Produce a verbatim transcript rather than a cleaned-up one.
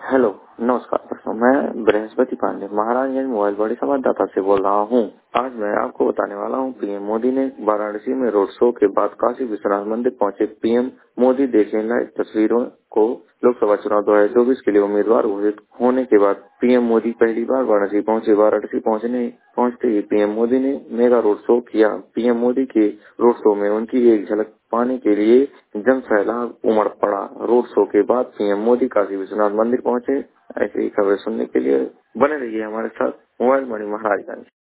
Hello, नमस्कार दोस्तों। मैं बृहस्पति पांडे महाराजगंज मोबाइल बड़ी संवाददाता से बोल रहा हूँ। आज मैं आपको बताने वाला हूँ पीएम मोदी ने वाराणसी में रोड शो के बाद काशी विश्वनाथ मंदिर पहुंचे पीएम मोदी। देखें लाइव तस्वीरों को। लोकसभा चुनाव दो हजार चौबीस के लिए उम्मीदवार घोषित होने के बाद पीएम मोदी पहली बार वाराणसी पहुंचे। वाराणसी पहुंचने पहुंचते ही पीएम मोदी ने मेगा रोड शो किया। पीएम मोदी के रोड शो में उनकी एक झलक पाने के लिए जन सैलाब उमड़ पड़ा। रोड शो के बाद पीएम मोदी काशी विश्वनाथ मंदिर पहुंचे। ऐसी ही खबरें सुनने के लिए बने रहिए हमारे साथ मोबाइल मणि महाराजगंज।